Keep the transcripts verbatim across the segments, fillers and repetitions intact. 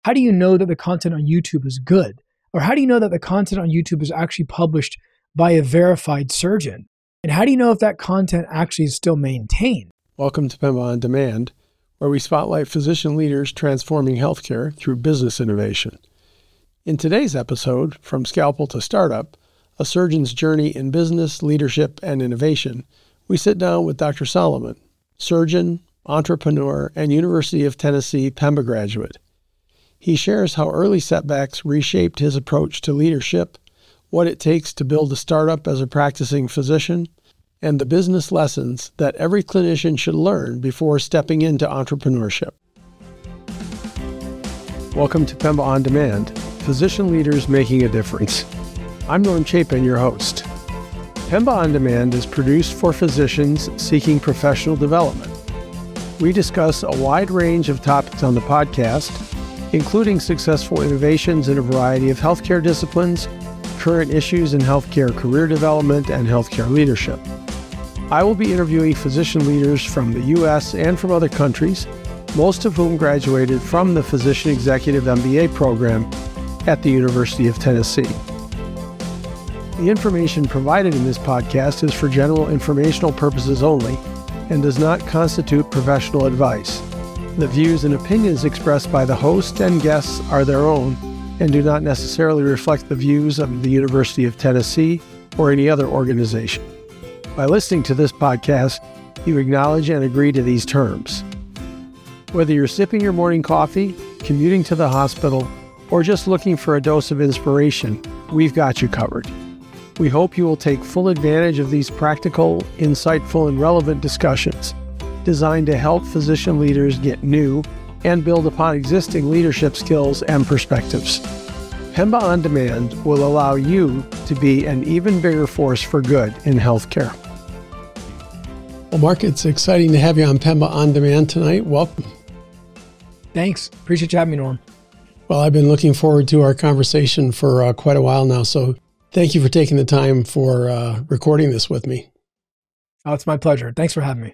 How do you know that the content on YouTube is good? Or how do you know that the content on YouTube is actually published by a verified surgeon? And how do you know if that content actually is still maintained? Welcome to Pemba On Demand, where we spotlight physician leaders transforming healthcare through business innovation. In today's episode, From Scalpel to Startup, a surgeon's journey in business, leadership, and innovation, we sit down with Doctor Solomon, surgeon, entrepreneur, and University of Tennessee Pemba graduate. He shares how early setbacks reshaped his approach to leadership, what it takes to build a startup as a practicing physician, and the business lessons that every clinician should learn before stepping into entrepreneurship. Welcome to Pemba On Demand, Physician Leaders Making a Difference. I'm Norm Chapin, your host. Pemba On Demand is produced for physicians seeking professional development. We discuss a wide range of topics on the podcast, including successful innovations in a variety of healthcare disciplines, current issues in healthcare career development, and healthcare leadership. I will be interviewing physician leaders from the U S and from other countries, most of whom graduated from the Physician Executive M B A program at the University of Tennessee. The information provided in this podcast is for general informational purposes only and does not constitute professional advice. The views and opinions expressed by the host and guests are their own and do not necessarily reflect the views of the University of Tennessee or any other organization. By listening to this podcast, you acknowledge and agree to these terms. Whether you're sipping your morning coffee, commuting to the hospital, or just looking for a dose of inspiration, we've got you covered. We hope you will take full advantage of these practical, insightful, and relevant discussions designed to help physician leaders get new and build upon existing leadership skills and perspectives. Pemba On Demand will allow you to be an even bigger force for good in healthcare. Well, Mark, it's exciting to have you on Pemba On Demand tonight. Welcome. Thanks. Appreciate you having me, Norm. Well, I've been looking forward to our conversation for uh, quite a while now, so thank you for taking the time for uh, recording this with me. Oh, it's my pleasure. Thanks for having me.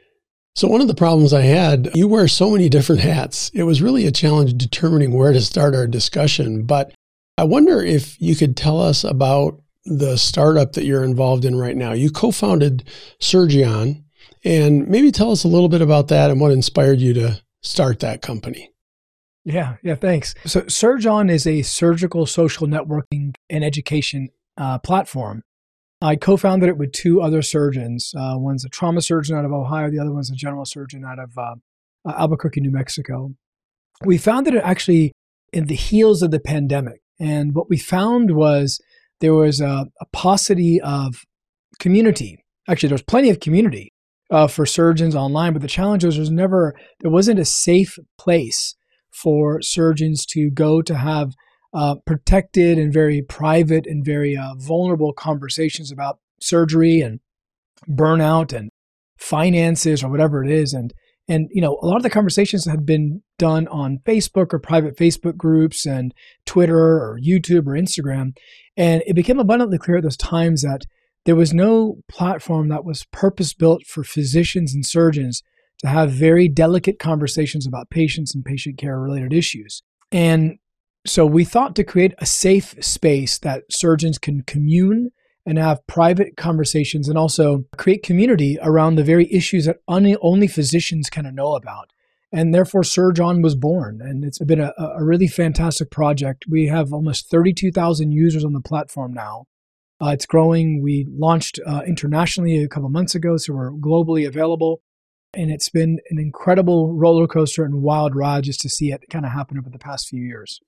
So one of the problems I had, you wear so many different hats. It was really a challenge determining where to start our discussion. But I wonder if you could tell us about the startup that you're involved in right now. You co-founded Surgion, and maybe tell us a little bit about that and what inspired you to start that company. Yeah, yeah, thanks. So Surgion is a surgical social networking and education uh, platform. I co-founded it with two other surgeons. Uh, one's a trauma surgeon out of Ohio. The other one's a general surgeon out of uh, Albuquerque, New Mexico. We founded it actually in the heels of the pandemic. And what we found was there was a, a paucity of community. Actually, there was plenty of community uh, for surgeons online, but the challenge was there was never, there wasn't a safe place for surgeons to go to have Uh, protected and very private and very uh, vulnerable conversations about surgery and burnout and finances or whatever it is. And, and, you know, a lot of the conversations had been done on Facebook or private Facebook groups and Twitter or YouTube or Instagram. And it became abundantly clear at those times that there was no platform that was purpose-built for physicians and surgeons to have very delicate conversations about patients and patient care related issues. And so we thought to create a safe space that surgeons can commune and have private conversations and also create community around the very issues that only, only physicians kind of know about. And therefore, Surgion was born. And it's been a, a really fantastic project. We have almost thirty-two thousand users on the platform now. Uh, it's growing. We launched uh, internationally a couple months ago, so we're globally available. And it's been an incredible roller coaster and wild ride just to see it kind of happen over the past few years.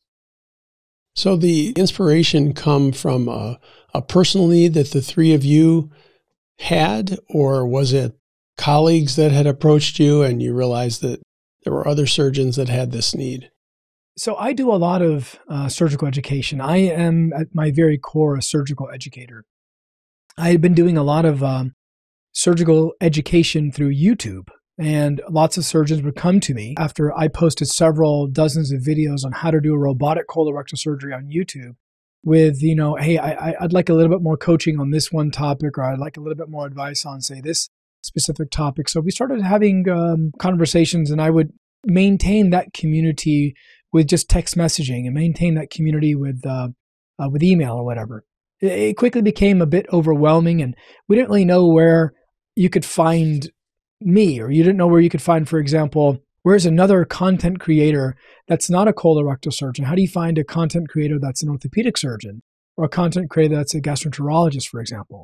So the inspiration come from a, a personal need that the three of you had, or was it colleagues that had approached you and you realized that there were other surgeons that had this need? So I do a lot of uh, surgical education. I am at my very core a surgical educator. I had been doing a lot of um, surgical education through YouTube. And lots of surgeons would come to me after I posted several dozens of videos on how to do a robotic colorectal surgery on YouTube with, you know, hey, I, I'd like a little bit more coaching on this one topic, or I'd like a little bit more advice on, say, this specific topic. So we started having um, conversations, and I would maintain that community with just text messaging and maintain that community with uh, uh, with email or whatever. It, it quickly became a bit overwhelming, and we didn't really know where you could find me, or you didn't know where you could find, for example, where's another content creator that's not a colorectal surgeon? How do you find a content creator that's an orthopedic surgeon, or a content creator that's a gastroenterologist, for example?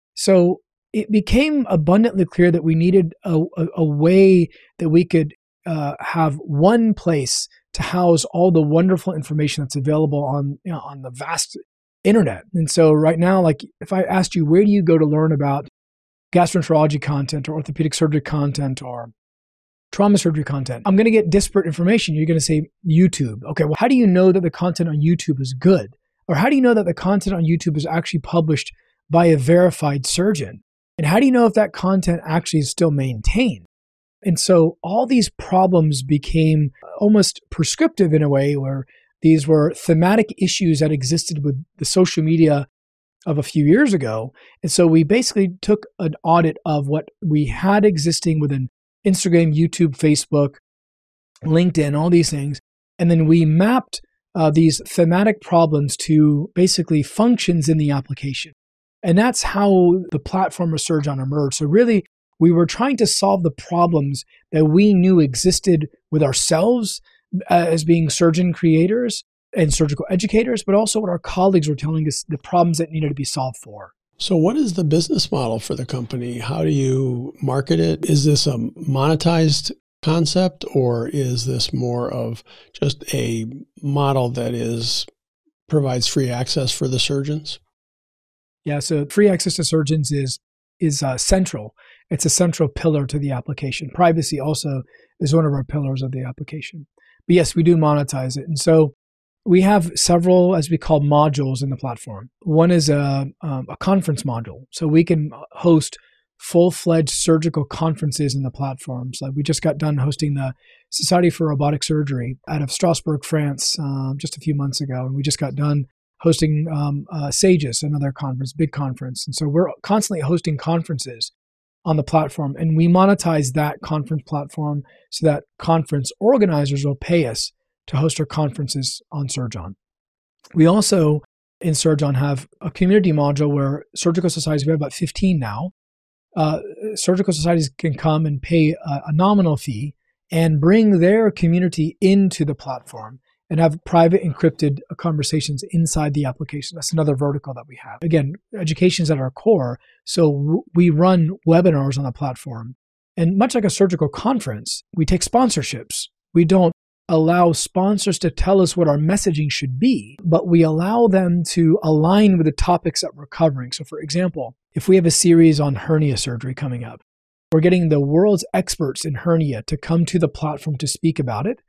So it became abundantly clear that we needed a, a, a way that we could uh, have one place to house all the wonderful information that's available on, you know, on the vast internet. And so right now, like if I asked you, where do you go to learn about gastroenterology content or orthopedic surgery content or trauma surgery content, I'm going to get disparate information. You're going to say YouTube. Okay, well, how do you know that the content on YouTube is good? Or how do you know that the content on YouTube is actually published by a verified surgeon? And how do you know if that content actually is still maintained? And so all these problems became almost prescriptive in a way, where these were thematic issues that existed with the social media of a few years ago. And so we basically took an audit of what we had existing within Instagram, YouTube, Facebook, LinkedIn, all these things. And then we mapped uh, these thematic problems to basically functions in the application. And that's how the platform of Surgon emerged. So really, we were trying to solve the problems that we knew existed with ourselves uh, as being surgeon creators and surgical educators, but also what our colleagues were telling us the problems that needed to be solved for. So what is the business model for the company? How do you market it? Is this a monetized concept, or is this more of just a model that is provides free access for the surgeons? Yeah, so free access to surgeons is is uh, central. It's a central pillar to the application. Privacy also is one of our pillars of the application. But yes, we do monetize it. And so we have several, as we call, modules in the platform. One is a, um, a conference module. So we can host full-fledged surgical conferences in the platform. So we just got done hosting the Society for Robotic Surgery out of Strasbourg, France, um, just a few months ago. And we just got done hosting um, uh, SAGES, another conference, big conference. And so we're constantly hosting conferences on the platform, and we monetize that conference platform so that conference organizers will pay us to host our conferences on Surgon. We also, in Surgon, have a community module where surgical societies, we have about fifteen now, uh, surgical societies can come and pay a, a nominal fee and bring their community into the platform and have private encrypted conversations inside the application. That's another vertical that we have. Again, education is at our core. So w- we run webinars on the platform. And much like a surgical conference, we take sponsorships. We don't allow sponsors to tell us what our messaging should be, but we allow them to align with the topics that we're covering. So for example, if we have a series on hernia surgery coming up, we're getting the world's experts in hernia to come to the platform to speak about it.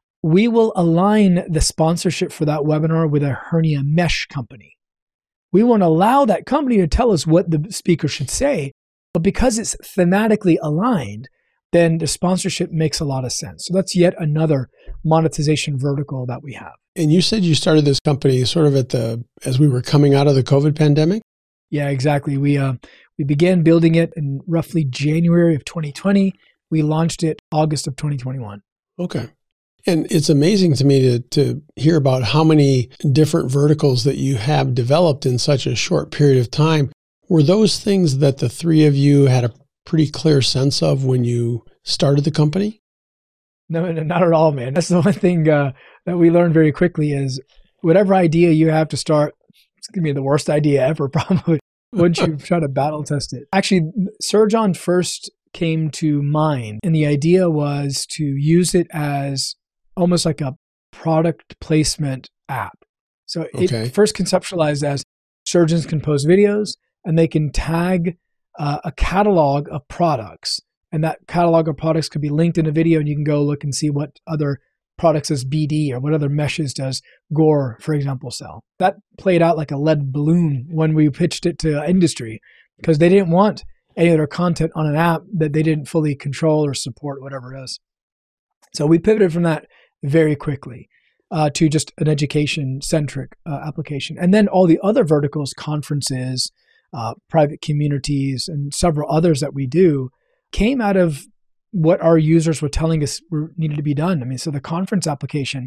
We will align the sponsorship for that webinar with a hernia mesh company. We won't allow that company to tell us what the speaker should say, but because it's thematically aligned, then the sponsorship makes a lot of sense. So that's yet another monetization vertical that we have. And you said you started this company sort of at the, as we were coming out of the COVID pandemic? Yeah, exactly. We uh, we began building it in roughly January of twenty twenty. We launched it August of twenty twenty-one. Okay. And it's amazing to me to to hear about how many different verticals that you have developed in such a short period of time. Were those things that the three of you had a pretty clear sense of when you started the company? No, no, not at all, man. That's the one thing uh, that we learned very quickly is whatever idea you have to start, it's going to be the worst idea ever, probably, once you try to battle test it. Actually, Surgon first came to mind, and the idea was to use it as almost like a product placement app. So okay. It first conceptualized as surgeons can post videos and they can tag uh, a catalog of products. And that catalog of products could be linked in a video, and you can go look and see what other products does B D or what other meshes does Gore, for example, sell. That played out like a lead balloon when we pitched it to industry, because they didn't want any of their content on an app that they didn't fully control or support, whatever it is. So we pivoted from that very quickly uh, to just an education-centric uh, application. And then all the other verticals, conferences, uh, private communities, and several others that we do came out of what our users were telling us were, needed to be done. I mean, so the conference application,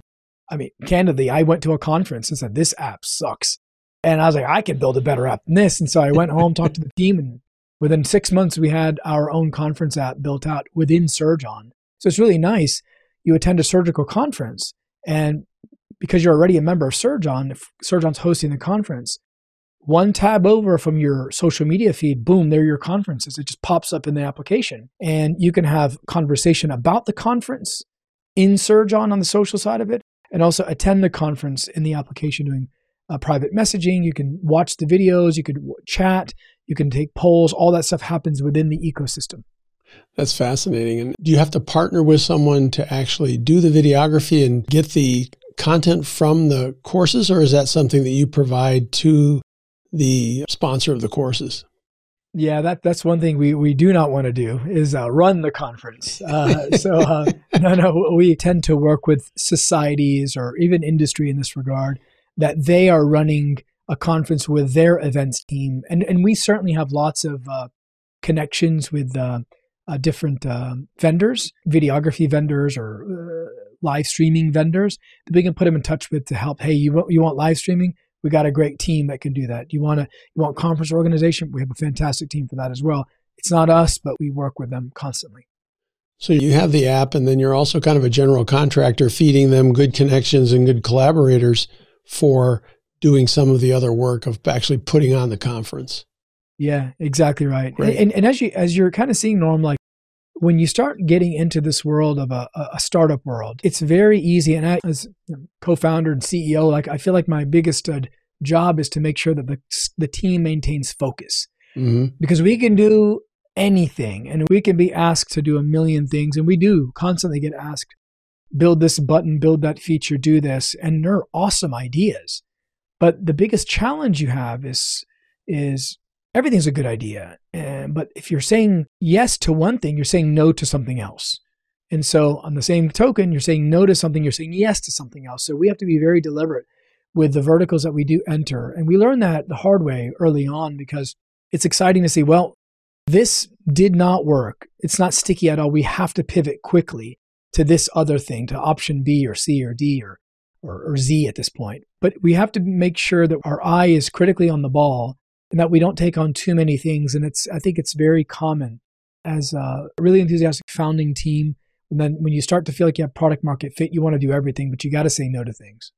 I mean, candidly, I went to a conference and said, this app sucks. And I was like, I can build a better app than this. And so I went home, talked to the team, and within six months, we had our own conference app built out within Surgeon. So it's really nice. You attend a surgical conference, and because you're already a member of Surgeon, if Surgeon's hosting the conference, one tab over from your social media feed, boom, there are your conferences. It just pops up in the application. And you can have conversation about the conference in Surgeon on the social side of it, and also attend the conference in the application doing uh, private messaging. You can watch the videos, you could w- chat, you can take polls. All that stuff happens within the ecosystem. That's fascinating. And do you have to partner with someone to actually do the videography and get the content from the courses, or is that something that you provide to the sponsor of the courses? Yeah, that that's one thing we, we do not want to do is uh, run the conference. Uh, so uh, no, no, we tend to work with societies or even industry in this regard that they are running a conference with their events team. And, and we certainly have lots of uh, connections with uh, uh, different uh, vendors, videography vendors or uh, live streaming vendors that we can put them in touch with to help. Hey, you want, you want live streaming? We got a great team that can do that. You want to, you want conference organization? We have a fantastic team for that as well. It's not us, but we work with them constantly. So you have the app, and then you're also kind of a general contractor feeding them good connections and good collaborators for doing some of the other work of actually putting on the conference. Yeah, exactly right. And, and, and as you, as you're kind of seeing, Norm, like when you start getting into this world of a, a startup world, it's very easy. And I, as co-founder and C E O, like I feel like my biggest uh, job is to make sure that the the team maintains focus, mm-hmm. because we can do anything and we can be asked to do a million things, and we do constantly get asked, build this button, build that feature, do this, and they're awesome ideas. But the biggest challenge you have is is everything's a good idea. And, but if you're saying yes to one thing, you're saying no to something else. And so on the same token, you're saying no to something, you're saying yes to something else. So we have to be very deliberate with the verticals that we do enter. And we learned that the hard way early on, because it's exciting to see, well, this did not work. It's not sticky at all. We have to pivot quickly to this other thing, to option B or C or D or, or, or Z at this point. But we have to make sure that our eye is critically on the ball and that we don't take on too many things. And it's, I think it's very common as a really enthusiastic founding team. And then when you start to feel like you have product market fit, you want to do everything, but you got to say no to things.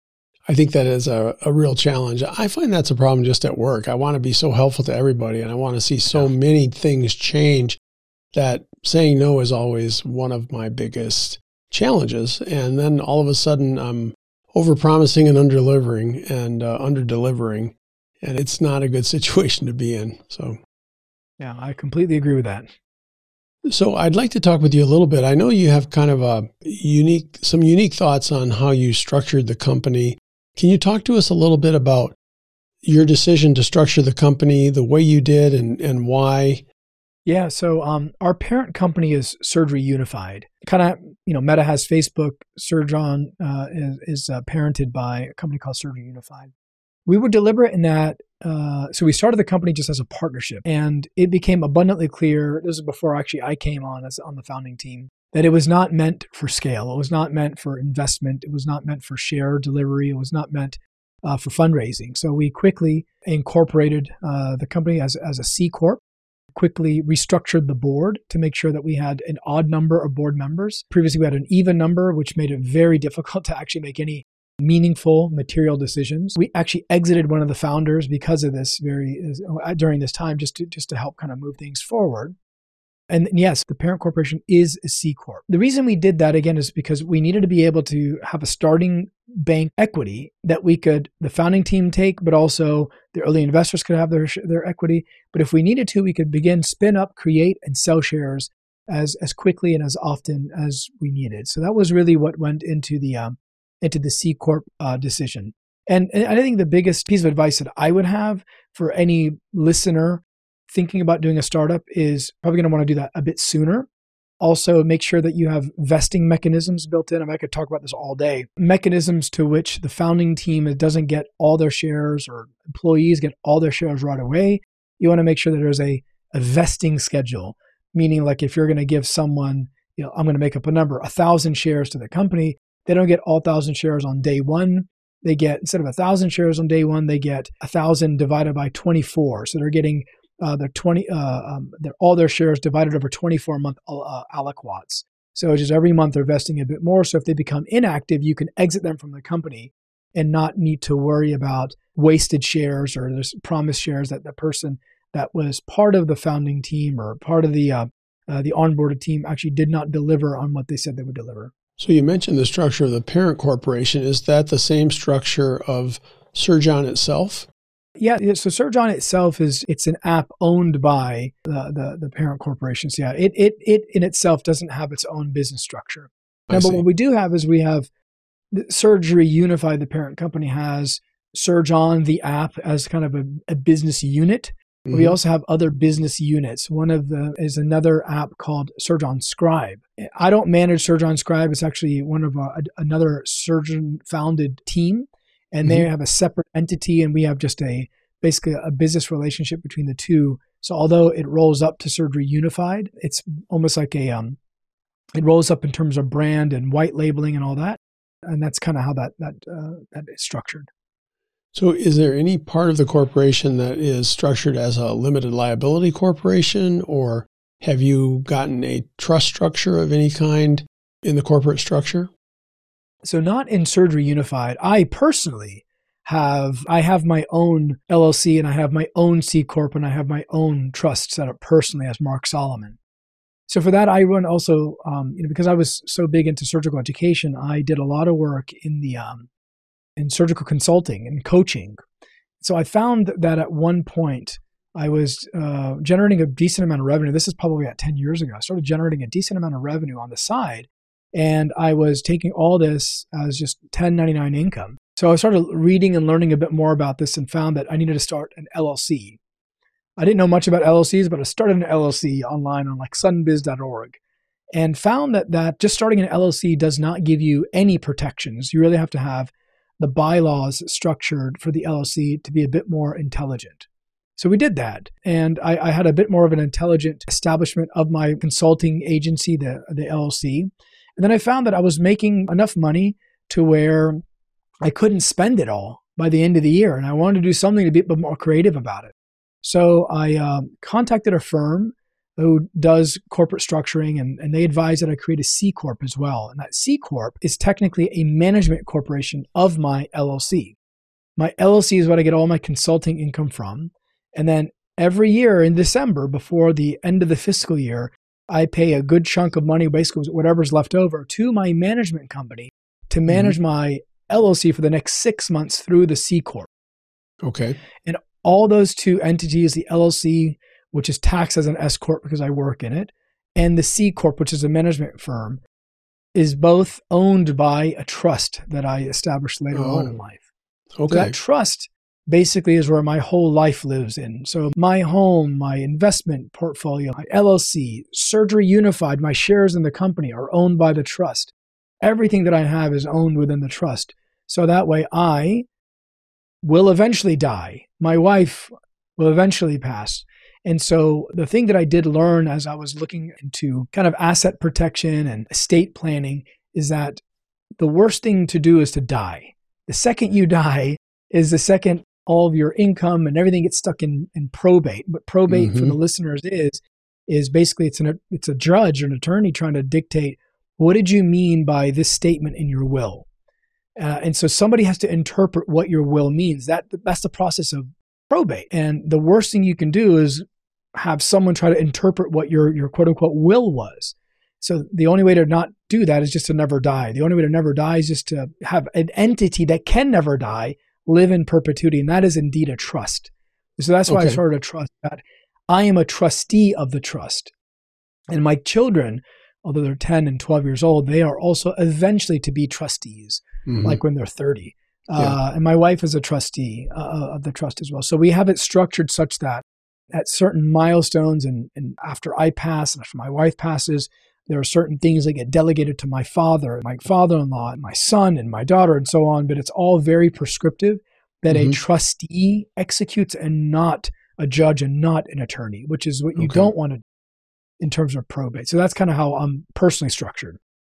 I think that is a, a real challenge. I find that's a problem just at work. I want to be so helpful to everybody, and I want to see so yeah. many things change that saying no is always one of my biggest challenges. And then all of a sudden I'm overpromising and underdelivering and uh, underdelivering. And it's not a good situation to be in. So, yeah, I completely agree with that. So I'd like to talk with you a little bit. I know you have kind of a unique, some unique thoughts on how you structured the company. Can you talk to us a little bit about your decision to structure the company, the way you did, and, and why? Yeah. So um, our parent company is Surgery Unified. Kind of, you know, Meta has Facebook. Surgeon uh, is, is uh, parented by a company called Surgery Unified. We were deliberate in that. Uh, so we started the company just as a partnership, and it became abundantly clear, this is before actually I came on as on the founding team, that it was not meant for scale. It was not meant for investment. It was not meant for share delivery. It was not meant uh, for fundraising. So we quickly incorporated uh, the company as, as a C Corp, quickly restructured the board to make sure that we had an odd number of board members. Previously, we had an even number, which made it very difficult to actually make any meaningful material decisions. We actually exited one of the founders because of this very uh, during this time, just to just to help kind of move things forward. And yes, the parent corporation is a C Corp. The reason we did that, again, is because we needed to be able to have a starting bank equity that we could, the founding team take, but also the early investors could have their their equity. But if we needed to, we could begin spin up, create, and sell shares as as quickly and as often as we needed. So that was really what went into the um, into the C Corp uh, decision. And, and I think the biggest piece of advice that I would have for any listener thinking about doing a startup is probably going to want to do that a bit sooner. Also, make sure that you have vesting mechanisms built in. I mean, I could talk about this all day. Mechanisms to which the founding team doesn't get all their shares, or employees get all their shares right away. You want to make sure that there's a, a vesting schedule, meaning like if you're going to give someone, you know, I'm going to make up a number, a thousand shares to the company, they don't get all one thousand shares on day one. They get, instead of one thousand shares on day one, they get one thousand divided by twenty-four. So they're getting uh, their twenty, uh, um, their, all their shares divided over twenty-four month uh, aliquots. So it's just every month they're vesting a bit more. So if they become inactive, you can exit them from the company and not need to worry about wasted shares or there's promised shares that the person that was part of the founding team or part of the uh, uh, the onboarded team actually did not deliver on what they said they would deliver. So you mentioned the structure of the parent corporation. Is that the same structure of Surgon itself? Yeah, so Surgon itself is, it's an app owned by the, the, the parent corporations. Yeah, it, it, it in itself doesn't have its own business structure. Now, but what we do have is we have Surgery Unified, the parent company, has Surgon, the app, as kind of a, a business unit. Mm-hmm. We also have other business units. One of them is another app called Surgon Scribe. I don't manage Surgon Scribe. It's actually one of a, another surgeon-founded team, and mm-hmm. they have a separate entity, and we have just a basically a business relationship between the two. So although it rolls up to Surgery Unified, it's almost like a um, it rolls up in terms of brand and white labeling and all that, and that's kind of how that that uh, that is structured. So is there any part of the corporation that is structured as a limited liability corporation, or have you gotten a trust structure of any kind in the corporate structure? So not in Surgery Unified. I personally have, I have my own L L C and I have my own C Corp and I have my own trust set up personally as Mark Solomon. So for that, I run also, um, you know, because I was so big into surgical education, I did a lot of work in the, um, in surgical consulting and coaching. So I found that at one point I was uh, generating a decent amount of revenue. This is probably at ten years ago. I started generating a decent amount of revenue on the side, and I was taking all this as just ten ninety-nine income. So I started reading and learning a bit more about this and found that I needed to start an L L C. I didn't know much about L L Cs, but I started an L L C online on like suddenbiz dot org and found that, that just starting an L L C does not give you any protections. You really have to have the bylaws structured for the L L C to be a bit more intelligent. So we did that. And I, I had a bit more of an intelligent establishment of my consulting agency, the, the L L C. And then I found that I was making enough money to where I couldn't spend it all by the end of the year. And I wanted to do something to be a bit more creative about it. So I um, contacted a firm who does corporate structuring, and, and they advised that I create a C Corp as well. And that C Corp is technically a management corporation of my L L C. My L L C is what I get all my consulting income from. And then every year in December, before the end of the fiscal year, I pay a good chunk of money, basically whatever's left over, to my management company to manage mm-hmm. my L L C for the next six months through the C Corp. Okay. And all those two entities, the L L C, which is taxed as an S Corp because I work in it, and the C Corp, which is a management firm, is both owned by a trust that I established later oh. on in life. Okay. So that trust basically is where my whole life lives in. So my home, my investment portfolio, my L L C, Surgery Unified, my shares in the company are owned by the trust. Everything that I have is owned within the trust. So that way I will eventually die. My wife will eventually pass. And so the thing that I did learn as I was looking into kind of asset protection and estate planning is that the worst thing to do is to die. The second you die is the second all of your income and everything gets stuck in, in probate. What probate mm-hmm. for the listeners is, is basically it's an it's a judge or an attorney trying to dictate, what did you mean by this statement in your will? Uh, and so somebody has to interpret what your will means. That That's the process of probate. And the worst thing you can do is have someone try to interpret what your, your quote unquote will was. So the only way to not do that is just to never die. The only way to never die is just to have an entity that can never die live in perpetuity. And that is indeed a trust. So that's why okay. I started a trust, that I am a trustee of the trust. And my children, although they're ten and twelve years old, they are also eventually to be trustees, mm-hmm. like when they're thirty. Yeah. Uh, and my wife is a trustee uh, of the trust as well. So we have it structured such that at certain milestones and, and after I pass and after my wife passes, there are certain things that get delegated to my father, my father-in-law, my son, and my daughter, and so on. But it's all very prescriptive that mm-hmm. a trustee executes and not a judge and not an attorney, which is what you okay. don't want to do in terms of probate. So that's kind of how I'm personally structured.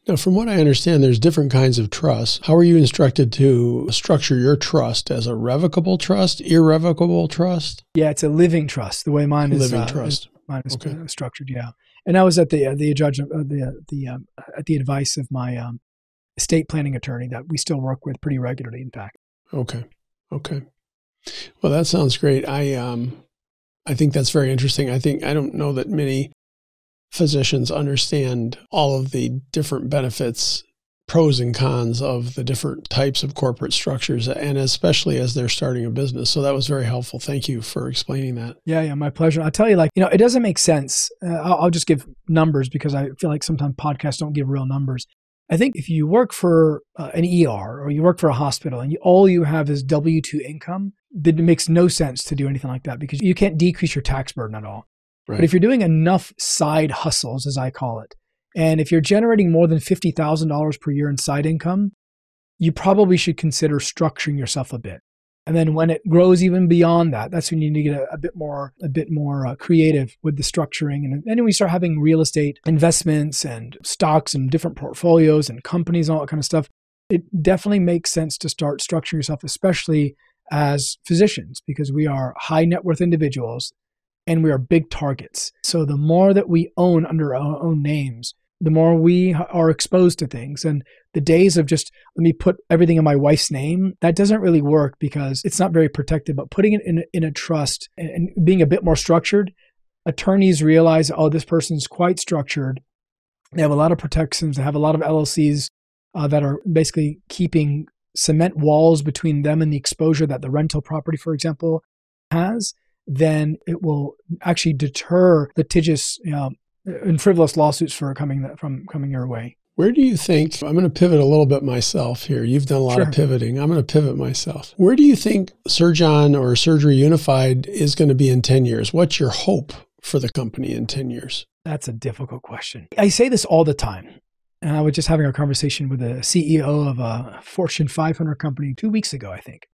Now, from what I understand, there's different kinds of trusts. How are you instructed to structure your trust as a revocable trust, irrevocable trust? Yeah, it's a living trust. The way mine is living uh, trust. Is, mine is Okay. structured. Yeah, and I was at the uh, the judge uh, the the um, at the advice of my um, estate planning attorney that we still work with pretty regularly. In fact. Okay. Okay. Well, that sounds great. I um, I think that's very interesting. I think I don't know that many physicians understand all of the different benefits, pros and cons of the different types of corporate structures, and especially as they're starting a business. So that was very helpful. Thank you for explaining that. Yeah, yeah, my pleasure. I'll tell you, like, you know, it doesn't make sense. Uh, I'll, I'll just give numbers because I feel like sometimes podcasts don't give real numbers. I think if you work for uh, an E R or you work for a hospital and you, all you have is W two income, then it makes no sense to do anything like that because you can't decrease your tax burden at all. Right. But if you're doing enough side hustles, as I call it, and if you're generating more than fifty thousand dollars per year in side income, you probably should consider structuring yourself a bit. And then when it grows even beyond that, that's when you need to get a, a bit more, a bit more uh, creative with the structuring. And then we start having real estate investments and stocks and different portfolios and companies and all that kind of stuff. It definitely makes sense to start structuring yourself, especially as physicians, because we are high net worth individuals and we are big targets. So the more that we own under our own names, the more we are exposed to things. And the days of just, let me put everything in my wife's name, that doesn't really work because it's not very protected. But putting it in a, in a trust and, and being a bit more structured, attorneys realize, oh, this person's quite structured. They have a lot of protections. They have a lot of L L Cs uh, that are basically keeping cement walls between them and the exposure that the rental property, for example, has. Then it will actually deter litigious you know, and frivolous lawsuits for coming from coming your way. Where do you think, I'm going to pivot a little bit myself here. You've done a lot Sure. of pivoting. I'm going to pivot myself. Where do you think Surgeon or Surgery Unified is going to be in ten years? What's your hope for the company in ten years? That's a difficult question. I say this all the time. And I was just having a conversation with a C E O of a Fortune five hundred company two weeks ago, I think.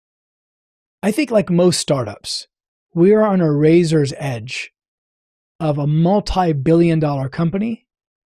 I think like most startups, we are on a razor's edge of a multi-billion dollar company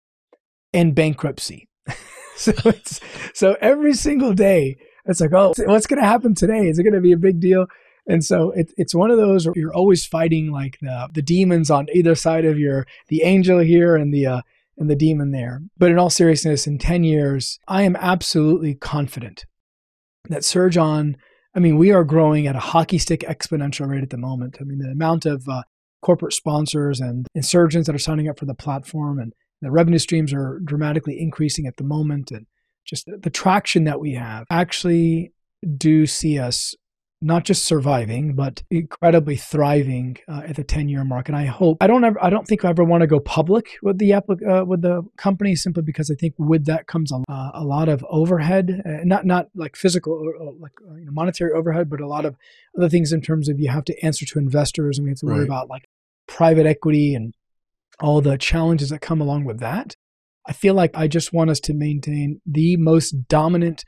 and bankruptcy. so it's so every single day, it's like, oh, what's going to happen today? Is it going to be a big deal? And so it, it's one of those where you're always fighting like the the demons on either side of your, the angel here and the uh, and the demon there. But in all seriousness, in ten years, I am absolutely confident that Surgeon, I mean, we are growing at a hockey stick exponential rate at the moment. I mean, the amount of uh, corporate sponsors and, and surgeons that are signing up for the platform and the revenue streams are dramatically increasing at the moment. And just the, the traction that we have actually do see us not just surviving, but incredibly thriving uh, at the ten-year mark. And I hope I don't ever, I don't think I ever want to go public with the applic- uh, with the company simply because I think with that comes a, uh, a lot of overhead, uh, not not like physical or, or like uh, you know, monetary overhead, but a lot of other things in terms of you have to answer to investors and we have to worry Right. about like private equity and all the challenges that come along with that. I feel like I just want us to maintain the most dominant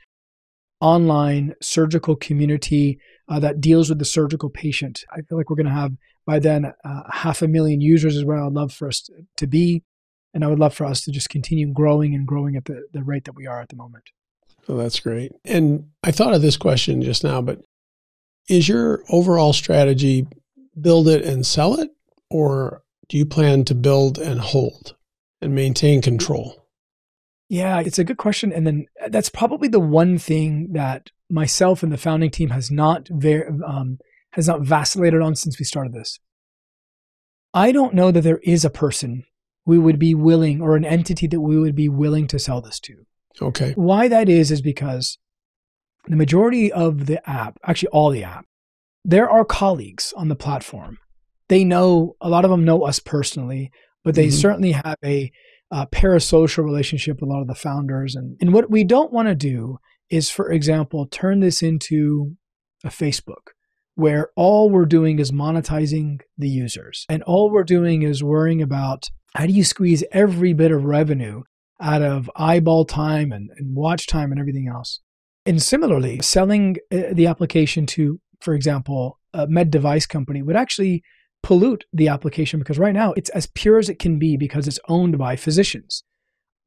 online surgical community uh, that deals with the surgical patient. I feel like we're going to have by then uh, half a million users is where I'd love for us to, to be. And I would love for us to just continue growing and growing at the, the rate that we are at the moment. Oh, that's great. And I thought of this question just now, but is your overall strategy build it and sell it? Or do you plan to build and hold and maintain control? Yeah, it's a good question. And then that's probably the one thing that myself and the founding team has not very, um, has not vacillated on since we started this. I don't know that there is a person we would be willing or an entity that we would be willing to sell this to. Okay. Why that is, is because the majority of the app, actually all the app, there are colleagues on the platform. They know, a lot of them know us personally, but they Mm-hmm. certainly have a uh, parasocial relationship with a lot of the founders. And, and what we don't want to do is, for example, turn this into a Facebook where all we're doing is monetizing the users. And all we're doing is worrying about how do you squeeze every bit of revenue out of eyeball time and, and watch time and everything else. And similarly, selling uh, the application to, for example, a med device company would actually pollute the application because right now it's as pure as it can be because it's owned by physicians.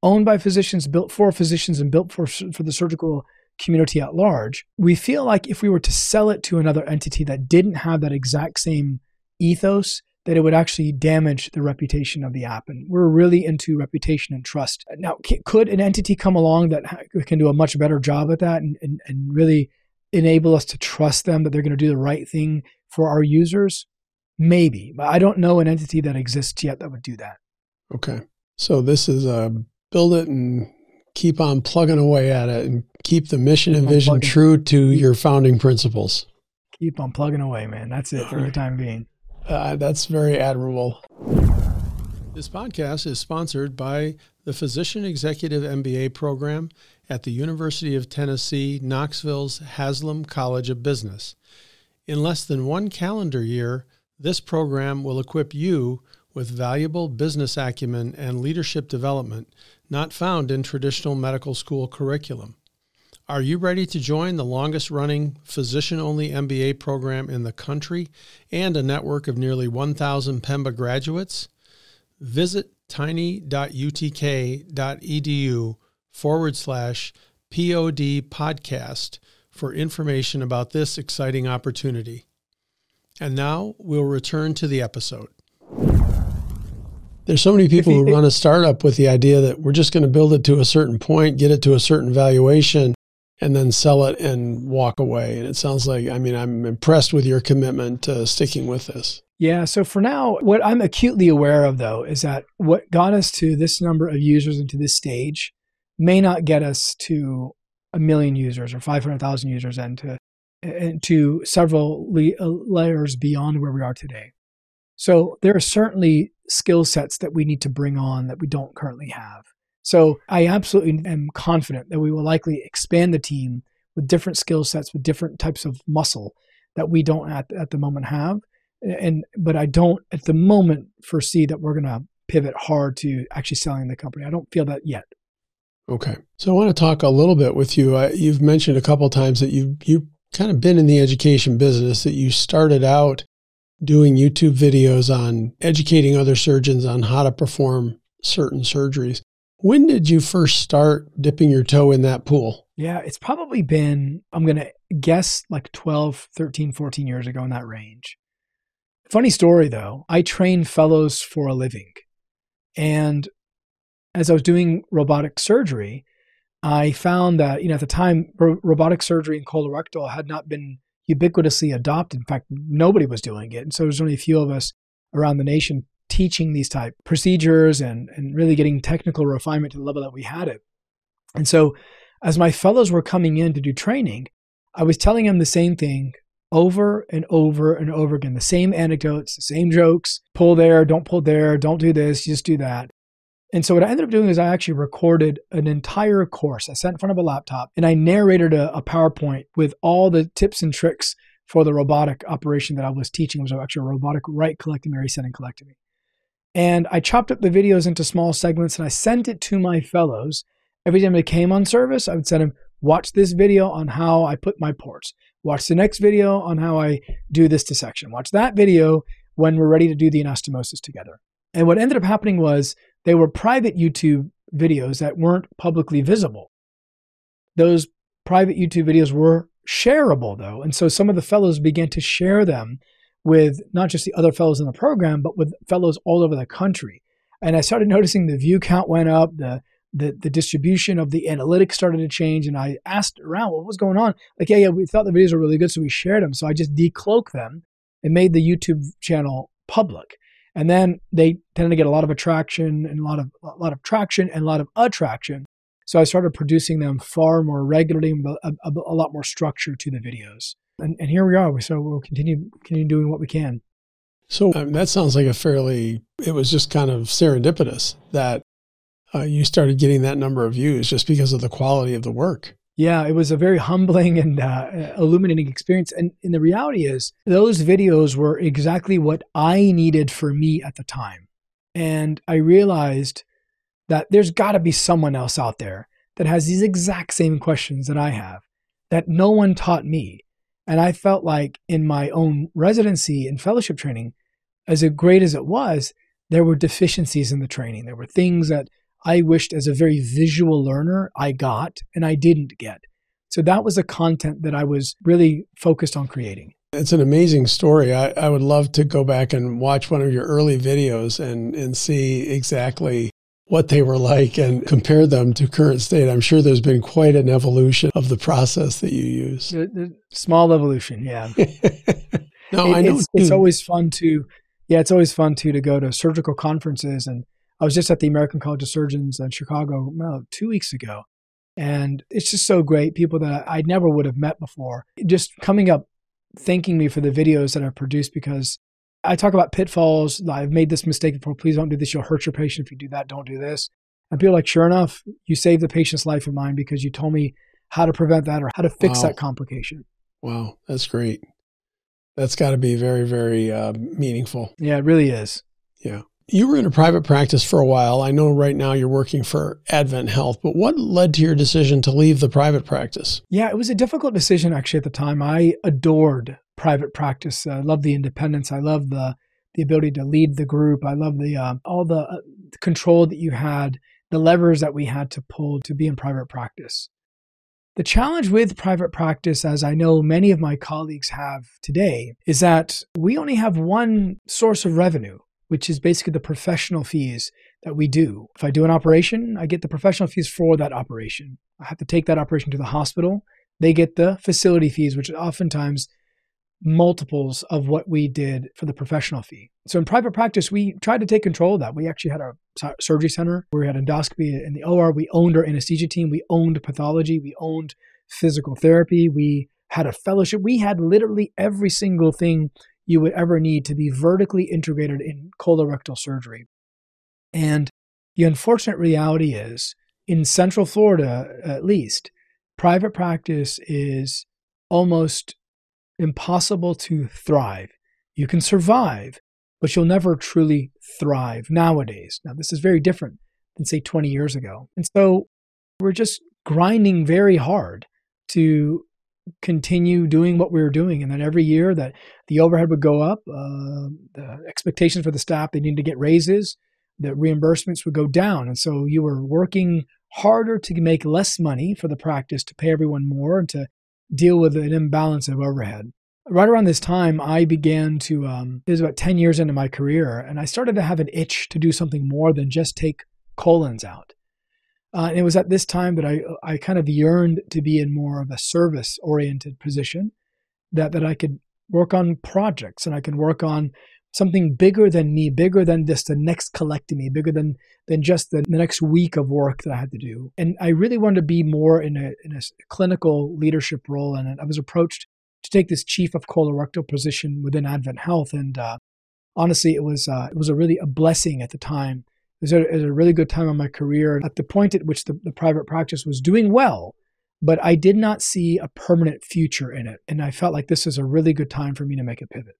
owned by physicians, built for physicians, and built for, for the surgical community at large. We feel like if we were to sell it to another entity that didn't have that exact same ethos, that it would actually damage the reputation of the app. And we're really into reputation and trust. Now, could an entity come along that can do a much better job at that and, and, and really enable us to trust them that they're going to do the right thing for our users? Maybe, but I don't know an entity that exists yet that would do that. Okay. So this is a build it and keep on plugging away at it and keep the mission and vision true to your founding principles. Keep on plugging away, man. That's it for the time being. Uh, that's very admirable. This podcast is sponsored by the Physician Executive M B A program at the University of Tennessee, Knoxville's Haslam College of Business. In less than one calendar year, this program will equip you with valuable business acumen and leadership development not found in traditional medical school curriculum. Are you ready to join the longest-running physician-only M B A program in the country and a network of nearly one thousand Pemba graduates? Visit tiny.utk.edu forward slash POD podcast for information about this exciting opportunity. And now we'll return to the episode. There's so many people who run a startup with the idea that we're just going to build it to a certain point, get it to a certain valuation, and then sell it and walk away. And it sounds like, I mean, I'm impressed with your commitment to sticking with this. Yeah. So for now, what I'm acutely aware of, though, is that what got us to this number of users and to this stage may not get us to a million users or five hundred thousand users and to, and to several le- layers beyond where we are today. So there are certainly skill sets that we need to bring on that we don't currently have. So I absolutely am confident that we will likely expand the team with different skill sets, with different types of muscle that we don't at, at the moment have. And but I don't at the moment foresee that we're going to pivot hard to actually selling the company. I don't feel that yet. Okay. So I want to talk a little bit with you. Uh, you've mentioned a couple of times that you you've kind of been in the education business, that you started out doing YouTube videos on educating other surgeons on how to perform certain surgeries. When did you first start dipping your toe in that pool? Yeah, it's probably been, I'm going to guess like twelve, thirteen, fourteen years ago, in that range. Funny story though, I train fellows for a living. And as I was doing robotic surgery, I found that, you know, at the time, ro- robotic surgery in colorectal had not been ubiquitously adopted. In fact, nobody was doing it. And so there's only a few of us around the nation teaching these type procedures and, and really getting technical refinement to the level that we had it. And so as my fellows were coming in to do training, I was telling them the same thing over and over and over again, the same anecdotes, the same jokes, pull there, don't pull there, don't do this, just do that. And so what I ended up doing is I actually recorded an entire course. I sat in front of a laptop and I narrated a, a PowerPoint with all the tips and tricks for the robotic operation that I was teaching. It was actually a robotic right colectomy or resetting colectomy. And I chopped up the videos into small segments and I sent it to my fellows. Every time they came on service, I would send them, watch this video on how I put my ports. Watch the next video on how I do this dissection. Watch that video when we're ready to do the anastomosis together. And what ended up happening was they were private YouTube videos that weren't publicly visible. Those private YouTube videos were shareable though. And so some of the fellows began to share them with not just the other fellows in the program, but with fellows all over the country. And I started noticing the view count went up, the the, the distribution of the analytics started to change. And I asked around, what was going on? Like, yeah, yeah, we thought the videos were really good, so we shared them. So I just decloaked them and made the YouTube channel public. And then they tended to get a lot of attraction and a lot of a lot of traction and a lot of attraction. So I started producing them far more regularly, with a, a, a lot more structure to the videos. And, and here we are. So we'll continue continue doing what we can. So I mean, that sounds like a fairly, it was just kind of serendipitous that uh, you started getting that number of views just because of the quality of the work. Yeah, it was a very humbling and uh, illuminating experience. And, and the reality is those videos were exactly what I needed for me at the time. And I realized that there's got to be someone else out there that has these exact same questions that I have, that no one taught me. And I felt like in my own residency and fellowship training, as great as it was, there were deficiencies in the training. There were things that I wished as a very visual learner I got and I didn't get. So that was the content that I was really focused on creating. It's an amazing story. I, I would love to go back and watch one of your early videos and, and see exactly what they were like and compare them to current state. I'm sure there's been quite an evolution of the process that you use. The, the small evolution, yeah. no, it, I know. It's, it's always fun to, yeah, it's always fun too to go to surgical conferences. And I was just at the American College of Surgeons in Chicago well, two weeks ago. And it's just so great. People that I never would have met before, just coming up, thanking me for the videos that I've produced, because I talk about pitfalls. I've made this mistake before. Please don't do this. You'll hurt your patient if you do that. Don't do this. And people are like, sure enough, you saved the patient's life of mine because you told me how to prevent that or how to fix Wow. that complication. Wow. That's great. That's got to be very, very uh, meaningful. Yeah, it really is. Yeah. You were in a private practice for a while. I know right now you're working for Advent Health, but what led to your decision to leave the private practice? Yeah, it was a difficult decision actually at the time. I adored private practice. I love the independence. I love the the ability to lead the group. I love the uh, all the, uh, the control that you had, the levers that we had to pull to be in private practice. The challenge with private practice, as I know many of my colleagues have today, is that we only have one source of revenue, which is basically the professional fees that we do. If I do an operation, I get the professional fees for that operation. I have to take that operation to the hospital. They get the facility fees, which are oftentimes multiples of what we did for the professional fee. So in private practice, we tried to take control of that. We actually had a surgery center where we had endoscopy in the O R. We owned our anesthesia team. We owned pathology. We owned physical therapy. We had a fellowship. We had literally every single thing you would ever need to be vertically integrated in colorectal surgery. And the unfortunate reality is, in Central Florida at least, private practice is almost impossible to thrive. You can survive, but you'll never truly thrive nowadays. Now, this is very different than, say, twenty years ago. And so we're just grinding very hard to continue doing what we were doing. And then every year that the overhead would go up, uh, the expectations for the staff, they needed to get raises, the reimbursements would go down. And so you were working harder to make less money for the practice, to pay everyone more, and to deal with an imbalance of overhead. Right around this time, I began to, um, it was about ten years into my career, and I started to have an itch to do something more than just take colons out. Uh, and it was at this time that I I kind of yearned to be in more of a service-oriented position, that, that I could work on projects and I could work on something bigger than me, bigger than just the next colectomy, bigger than than just the, the next week of work that I had to do. And I really wanted to be more in a, in a clinical leadership role. And I was approached to take this chief of colorectal position within Advent Health. And uh, honestly, it was uh, it was a really a blessing at the time. It was, a, it was a really good time in my career, at the point at which the, the private practice was doing well, but I did not see a permanent future in it. And I felt like this is a really good time for me to make a pivot.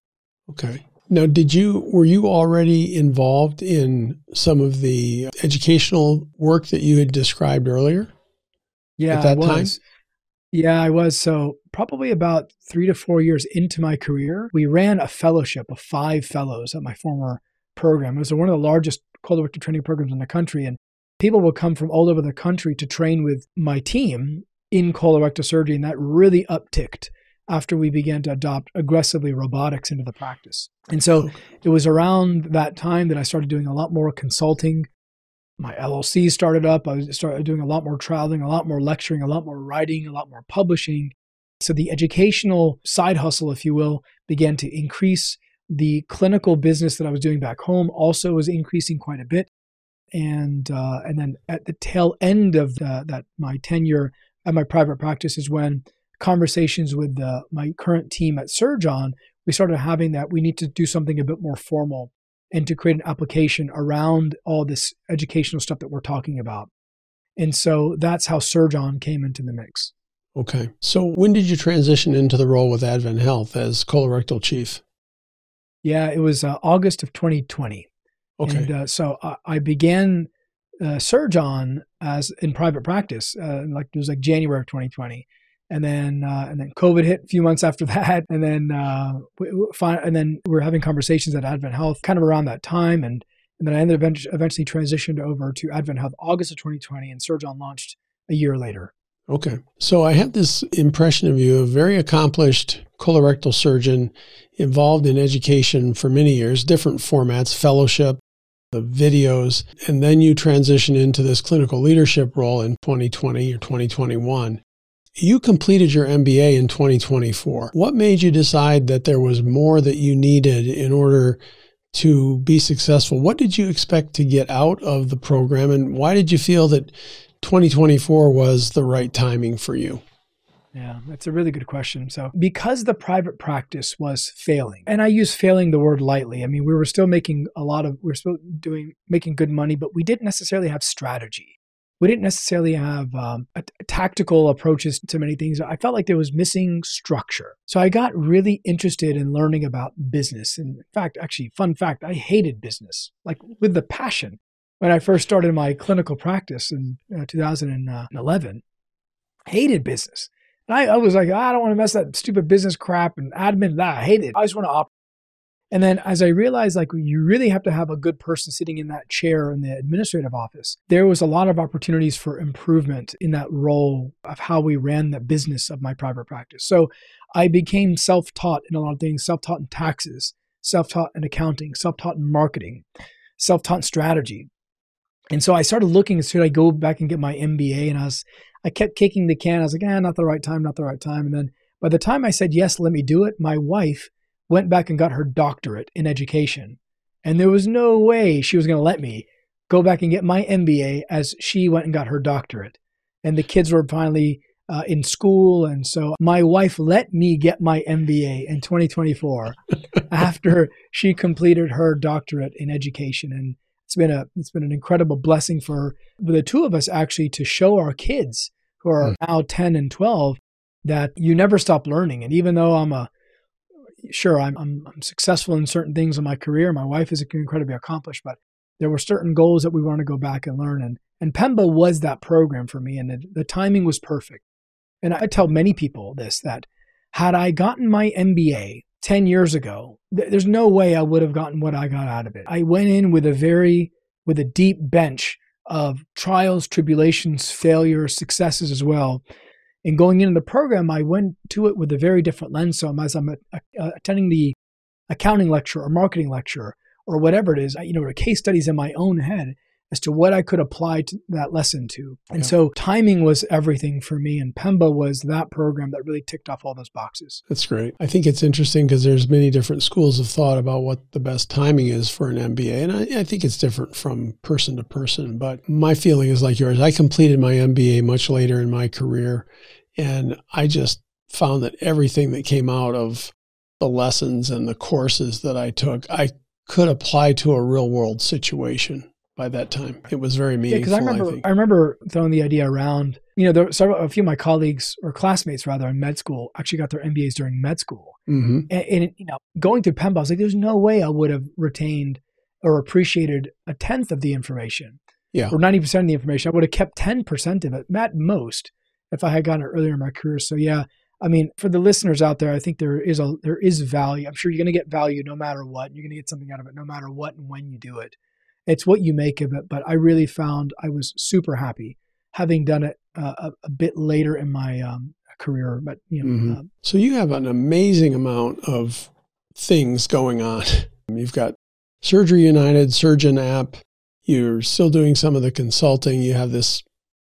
Okay. Now, did you, were you already involved in some of the educational work that you had described earlier? Yeah, at that I was. time? Yeah, I was. So probably about three to four years into my career, we ran a fellowship of five fellows at my former program. It was one of the largest colorectal training programs in the country. And people would come from all over the country to train with my team in colorectal surgery. And that really upticked after we began to adopt aggressively robotics into the practice. And so it was around that time that I started doing a lot more consulting. My L L C started up. I started doing a lot more traveling, a lot more lecturing, a lot more writing, a lot more publishing. So the educational side hustle, if you will, began to increase. The clinical business that I was doing back home also was increasing quite a bit. And uh, and then at the tail end of the, that my tenure at my private practice is when conversations with the, my current team at Surgeon, we started having that we need to do something a bit more formal and to create an application around all this educational stuff that we're talking about. And so that's how Surgeon came into the mix. Okay. So when did you transition into the role with Advent Health as colorectal chief? Yeah, it was uh, August of twenty twenty. Okay. And uh, so I, I began uh, Surgeon as in private practice, uh, like it was like January of twenty twenty. And then, uh, and then COVID hit a few months after that. And then, uh, we, we find, and then we we're having conversations at Advent Health kind of around that time. And And then I ended up eventually transitioned over to Advent Health August of twenty twenty, and Surgon launched a year later. Okay. So I have this impression of you, a very accomplished colorectal surgeon involved in education for many years, different formats, fellowship, the videos, and then you transition into this clinical leadership role in twenty twenty or twenty twenty-one. You completed your M B A in twenty twenty-four. What made you decide that there was more that you needed in order to be successful? What did you expect to get out of the program, and why did you feel that twenty twenty-four was the right timing for you? Yeah, that's a really good question. So because the private practice was failing, and I use failing the word lightly. I mean, we were still making a lot of, we were still doing, making good money, but we didn't necessarily have strategy. We didn't necessarily have um, a, a tactical approaches to many things. I felt like there was missing structure. So I got really interested in learning about business. And in fact, actually, fun fact, I hated business, like with the passion. When I first started my clinical practice in uh, two thousand eleven, hated business. And I, I was like, I don't want to mess that stupid business crap and admin, that I hate it. I just want to operate. And then as I realized, like, you really have to have a good person sitting in that chair in the administrative office, there was a lot of opportunities for improvement in that role of how we ran the business of my private practice. So I became self-taught in a lot of things, self-taught in taxes, self-taught in accounting, self-taught in marketing, self-taught in strategy. And so I started looking, should I go back and get my M B A? And I was, I kept kicking the can. I was like, ah, not the right time, not the right time. And then by the time I said, yes, let me do it, my wife went back and got her doctorate in education. And there was no way she was going to let me go back and get my M B A as she went and got her doctorate. And the kids were finally uh, in school. And so my wife let me get my M B A in twenty twenty-four after she completed her doctorate in education. And it's been a it's been an incredible blessing for the two of us actually to show our kids who are now ten and twelve that you never stop learning. And even though I'm a Sure, I'm, I'm I'm successful in certain things in my career. My wife is incredibly accomplished, but there were certain goals that we want to go back and learn. And, and PEMBA was that program for me, and the, the timing was perfect. And I tell many people this, that had I gotten my M B A ten years ago, th- there's no way I would have gotten what I got out of it. I went in with a very, with a deep bench of trials, tribulations, failures, successes as well. And going into the program, I went to it with a very different lens. So as I'm a, a, attending the accounting lecture or marketing lecture or whatever it is, I, you know, case studies in my own head as to what I could apply to that lesson to. And yeah. So timing was everything for me. And PEMBA was that program that really ticked off all those boxes. That's great. I think it's interesting because there's many different schools of thought about what the best timing is for an M B A. And I, I think it's different from person to person. But my feeling is like yours. I completed my M B A much later in my career. And I just found that everything that came out of the lessons and the courses that I took, I could apply to a real world situation by that time. It was very meaningful, yeah, I, remember, I think. I remember throwing the idea around, you know, there were several, a few of my colleagues or classmates rather in med school actually got their M B As during med school. Mm-hmm. And, and, you know, going through PEMBA, I was like, there's no way I would have retained or appreciated a tenth of the information yeah. or ninety percent of the information. I would have kept ten percent of it at most if I had gotten it earlier in my career. So yeah, I mean, for the listeners out there, I think there is a there is value. I'm sure you're going to get value no matter what. You're going to get something out of it no matter what and when you do it. It's what you make of it. But I really found I was super happy having done it uh, a, a bit later in my um, career. But you know, mm-hmm. uh, so you have an amazing amount of things going on. You've got Surgery United, Surgeon app. You're still doing some of the consulting. You have this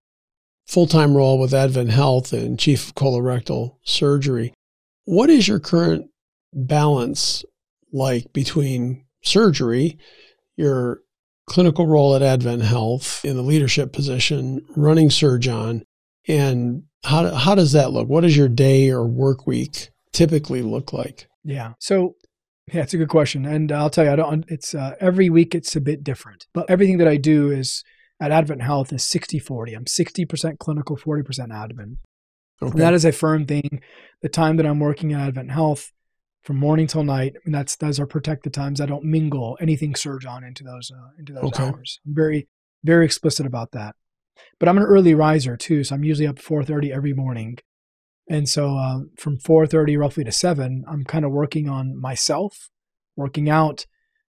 full-time role with Advent Health and Chief of Colorectal Surgery. What is your current balance like between surgery, your clinical role at Advent Health in the leadership position, running Surgon, and how how does that look? What does your day or work week typically look like? Yeah. So yeah, it's a good question. And I'll tell you, I don't, it's uh, every week it's a bit different, but everything that I do is at Advent Health is sixty forty. I'm sixty percent clinical, forty percent admin. Okay. And that is a firm thing. The time that I'm working at Advent Health from morning till night, I mean, that's, those are protected times. I don't mingle anything Surgon into those, uh, into those okay. hours. I'm very, very explicit about that. But I'm an early riser too. So I'm usually up four thirty every morning. And so uh, from four thirty roughly to seven, I'm kind of working on myself, working out,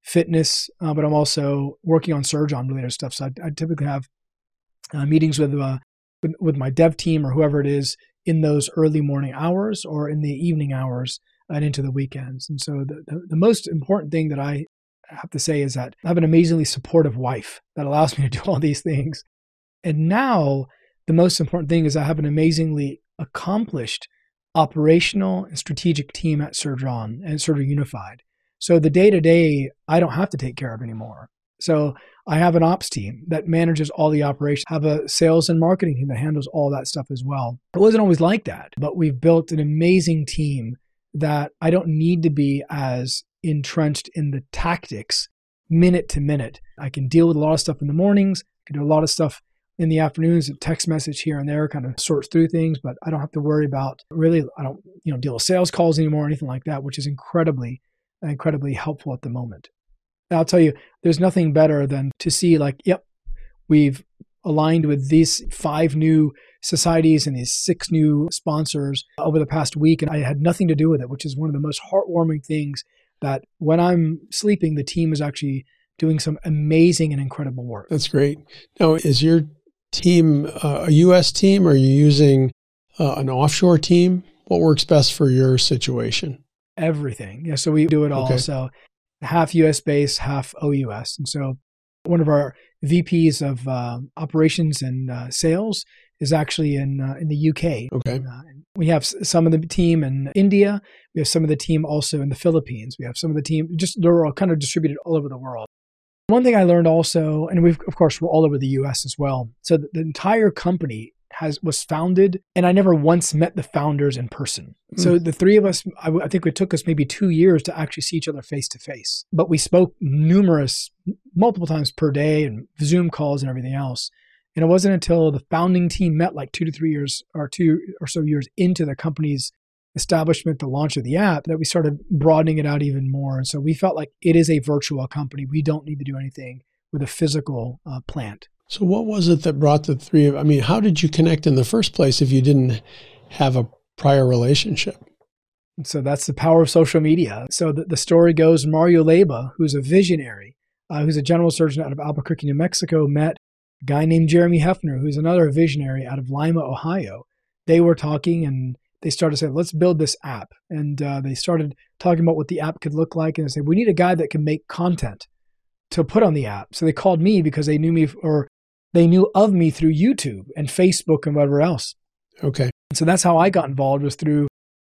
fitness, uh, but I'm also working on Surgeon related stuff. So I, I typically have uh, meetings with, uh, with with my dev team or whoever it is in those early morning hours or in the evening hours and into the weekends. And so the, the, the most important thing that I have to say is that I have an amazingly supportive wife that allows me to do all these things. And now the most important thing is I have an amazingly accomplished operational and strategic team at Surgeon and Surgery Unified. So the day-to-day, I don't have to take care of anymore. So I have an ops team that manages all the operations, have a sales and marketing team that handles all that stuff as well. It wasn't always like that, but we've built an amazing team that I don't need to be as entrenched in the tactics minute to minute. I can deal with a lot of stuff in the mornings, I can do a lot of stuff in the afternoons, a text message here and there kind of sorts through things, but I don't have to worry about really, I don't, you know, deal with sales calls anymore or anything like that, which is incredibly, incredibly helpful at the moment. And I'll tell you, there's nothing better than to see like, yep, we've aligned with these five new societies and these six new sponsors over the past week, and I had nothing to do with it, which is one of the most heartwarming things that when I'm sleeping, the team is actually doing some amazing and incredible work. That's great. Now, is your team uh, a U S team? Or are you using uh, an offshore team? What works best for your situation? Everything. Yeah, so we do it all. Okay. So half U S based, half O U S. And so one of our V Ps of uh, operations and uh, sales is actually in uh, in the U K. Okay. Uh, we have some of the team in India. We have some of the team also in the Philippines. We have some of the team, just they're all kind of distributed all over the world. One thing I learned also, and we've, of course, we're all over the U S as well. So the, the entire company has was founded, and I never once met the founders in person. Mm. So the three of us, I, I think it took us maybe two years to actually see each other face to face. But we spoke numerous, multiple times per day and Zoom calls and everything else. And it wasn't until the founding team met like two to three years or two or so years into the company's establishment, the launch of the app, that we started broadening it out even more. And so we felt like it is a virtual company. We don't need to do anything with a physical uh, plant. So what was it that brought the three of, I mean, how did you connect in the first place if you didn't have a prior relationship? And so that's the power of social media. So the, the story goes, Mario Leyba, who's a visionary, uh, who's a general surgeon out of Albuquerque, New Mexico, met a guy named Jeremy Hefner, who's another visionary out of Lima, Ohio. They were talking and they started saying, let's build this app. And uh, they started talking about what the app could look like. And they said, we need a guy that can make content to put on the app. So they called me because they knew me, or they knew of me through YouTube and Facebook and whatever else. Okay. And so that's how I got involved, was through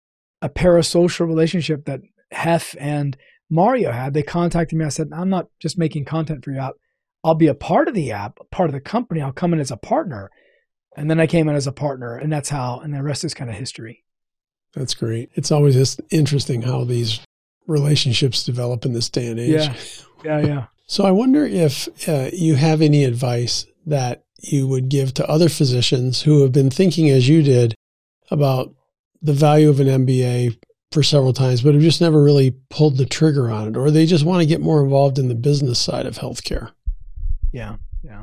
a parasocial relationship that Hef and Mario had. They contacted me. I said, I'm not just making content for your app. I'll be a part of the app, a part of the company. I'll come in as a partner. And then I came in as a partner, and that's how, and the rest is kind of history. That's great. It's always just interesting how these relationships develop in this day and age. Yeah, yeah, yeah. So I wonder if uh, you have any advice that you would give to other physicians who have been thinking as you did about the value of an M B A for several times, but have just never really pulled the trigger on it, or they just want to get more involved in the business side of healthcare. Yeah, yeah.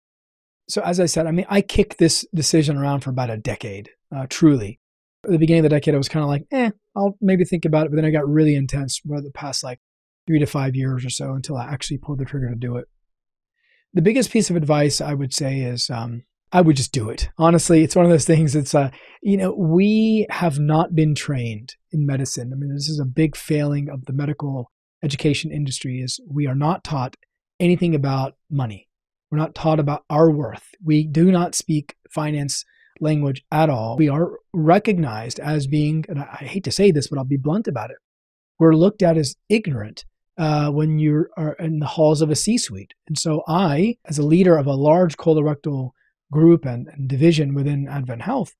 So as I said, I mean, I kicked this decision around for about a decade, uh, truly. At the beginning of the decade, I was kind of like, eh, I'll maybe think about it. But then I got really intense for the past like three to five years or so until I actually pulled the trigger to do it. The biggest piece of advice I would say is um, I would just do it. Honestly, it's one of those things. It's, uh, you know, we have not been trained in medicine. I mean, this is a big failing of the medical education industry, is we are not taught anything about money. We're not taught about our worth. We do not speak finance language at all. We are recognized as being, and I hate to say this, but I'll be blunt about it, we're looked at as ignorant uh, when you are in the halls of a C-suite. And so I, as a leader of a large colorectal group and, and division within Advent Health,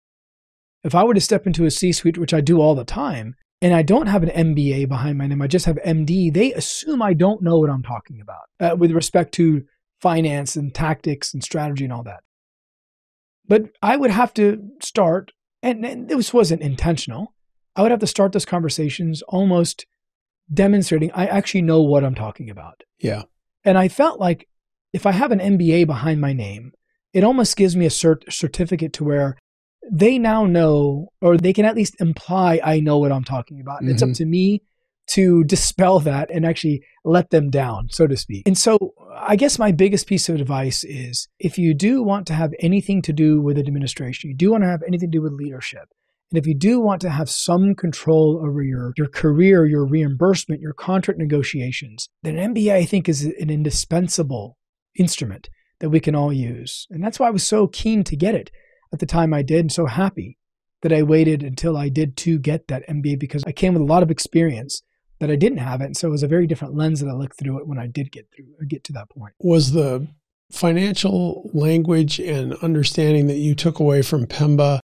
if I were to step into a C-suite, which I do all the time, and I don't have an M B A behind my name, I just have M D, they assume I don't know what I'm talking about uh, with respect to finance and tactics and strategy and all that. But I would have to start, and, and this wasn't intentional, I would have to start those conversations almost demonstrating I actually know what I'm talking about. Yeah. And I felt like if I have an M B A behind my name, it almost gives me a cert- certificate to where they now know, or they can at least imply I know what I'm talking about. Mm-hmm. It's up to me to dispel that and actually let them down, so to speak. And so I guess my biggest piece of advice is if you do want to have anything to do with administration, you do want to have anything to do with leadership, and if you do want to have some control over your, your career, your reimbursement, your contract negotiations, then an M B A, I think, is an indispensable instrument that we can all use. And that's why I was so keen to get it at the time I did, and so happy that I waited until I did to get that M B A, because I came with a lot of experience that I didn't have it. And so it was a very different lens that I looked through it when I did get through or get to that point. Was the financial language and understanding that you took away from Pemba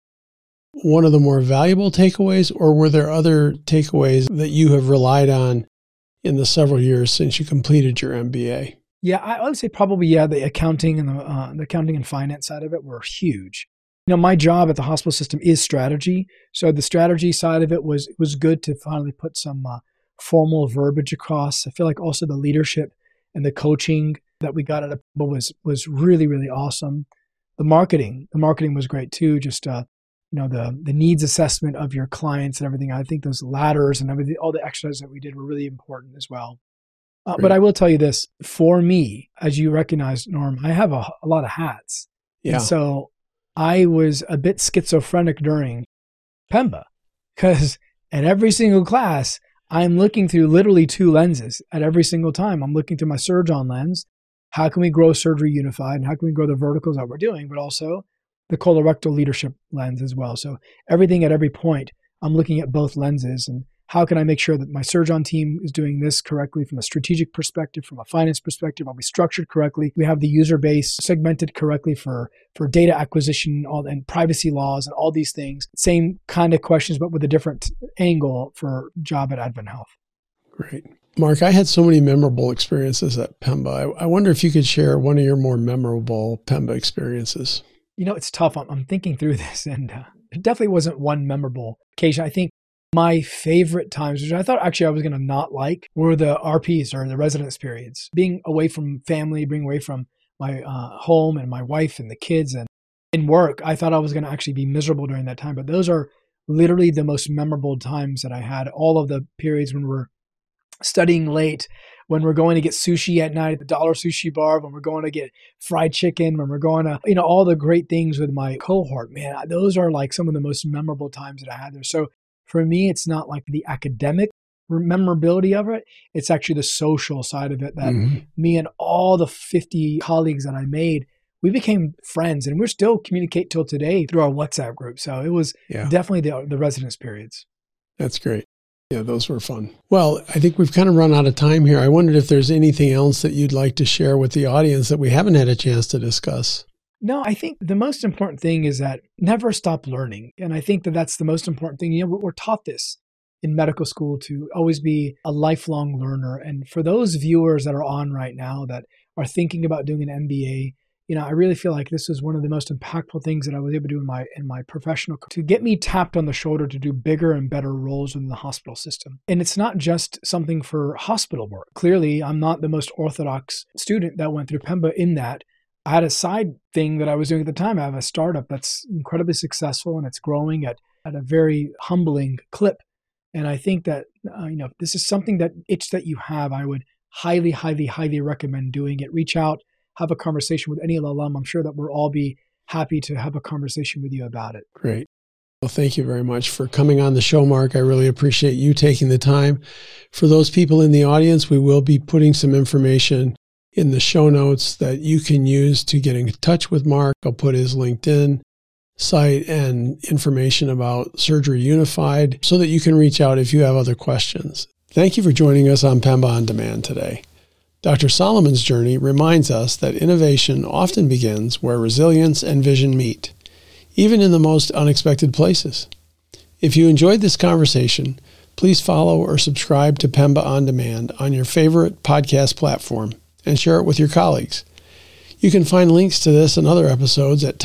one of the more valuable takeaways, or were there other takeaways that you have relied on in the several years since you completed your M B A? Yeah, I would say probably, yeah, the accounting and the, uh, the accounting and finance side of it were huge. You know, my job at the hospital system is strategy. So the strategy side of it was, it was good to finally put some uh, formal verbiage across. I feel like also the leadership and the coaching that we got at a was was really, really awesome. The marketing, the marketing was great too. Just uh, you know, the the needs assessment of your clients and everything. I think those ladders and everything, all the exercises that we did were really important as well. Uh, but I will tell you this, for me, as you recognize, Norm, I have a, a lot of hats. Yeah. And so I was a bit schizophrenic during Pemba, because at every single class, I'm looking through literally two lenses at every single time. I'm looking through my Surgeon lens. How can we grow Surgery Unified, and how can we grow the verticals that we're doing, but also the colorectal leadership lens as well. So everything at every point, I'm looking at both lenses, and how can I make sure that my Surgeon team is doing this correctly from a strategic perspective, from a finance perspective? Are we structured correctly? We have the user base segmented correctly for, for data acquisition all, and privacy laws and all these things. Same kind of questions, but with a different angle for job at Advent Health. Great. Mark, I had so many memorable experiences at Pemba. I, I wonder if you could share one of your more memorable Pemba experiences. You know, it's tough. I'm, I'm thinking through this, and uh, it definitely wasn't one memorable occasion. I think my favorite times, which I thought actually I was going to not like, were the R Ps, or the residence periods. Being away from family, being away from my uh, home and my wife and the kids and in work, I thought I was going to actually be miserable during that time. But those are literally the most memorable times that I had. All of the periods when we're studying late, when we're going to get sushi at night at the Dollar Sushi Bar, when we're going to get fried chicken, when we're going to, you know, all the great things with my cohort, man, those are like some of the most memorable times that I had there. So for me, it's not like the academic memorability of it. It's actually the social side of it that mm-hmm. me and all the fifty colleagues that I made, we became friends, and we're still communicate till today through our WhatsApp group. So it was yeah. definitely the, the residence periods. That's great. Yeah, those were fun. Well, I think we've kind of run out of time here. I wondered if there's anything else that you'd like to share with the audience that we haven't had a chance to discuss. No, I think the most important thing is that never stop learning. And I think that that's the most important thing. You know, we're taught this in medical school to always be a lifelong learner. And for those viewers that are on right now that are thinking about doing an M B A, you know, I really feel like this is one of the most impactful things that I was able to do in my in my professional career, to get me tapped on the shoulder to do bigger and better roles within the hospital system. And it's not just something for hospital work. Clearly, I'm not the most orthodox student that went through Pemba in that. I had a side thing that I was doing at the time. I have a startup that's incredibly successful, and it's growing at, at a very humbling clip. And I think that, uh, you know, if this is something that itch that you have, I would highly, highly, highly recommend doing it. Reach out, have a conversation with any alum. I'm sure that we'll all be happy to have a conversation with you about it. Great. Well, thank you very much for coming on the show, Mark. I really appreciate you taking the time. For those people in the audience, we will be putting some information in the show notes that you can use to get in touch with Mark. I'll put his LinkedIn site and information about Surgery Unified so that you can reach out if you have other questions. Thank you for joining us on Pemba On Demand today. Doctor Solomon's journey reminds us that innovation often begins where resilience and vision meet, even in the most unexpected places. If you enjoyed this conversation, please follow or subscribe to Pemba On Demand on your favorite podcast platform and share it with your colleagues. You can find links to this and other episodes at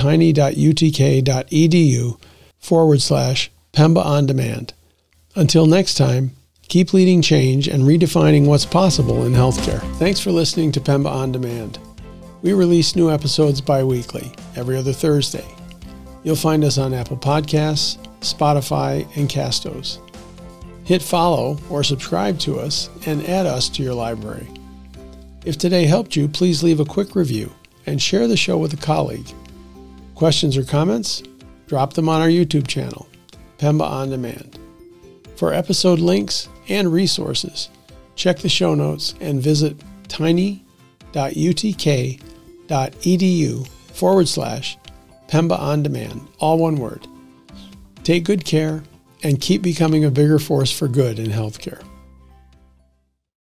tiny.utk.edu forward slash Pemba On Demand. Until next time, keep leading change and redefining what's possible in healthcare. Thanks for listening to Pemba On Demand. We release new episodes bi-weekly, every other Thursday. You'll find us on Apple Podcasts, Spotify, and Castos. Hit follow or subscribe to us and add us to your library. If today helped you, please leave a quick review and share the show with a colleague. Questions or comments? Drop them on our YouTube channel, Pemba On Demand. For episode links and resources, check the show notes and visit tiny.utk.edu forward slash Pemba On Demand, all one word. Take good care and keep becoming a bigger force for good in healthcare.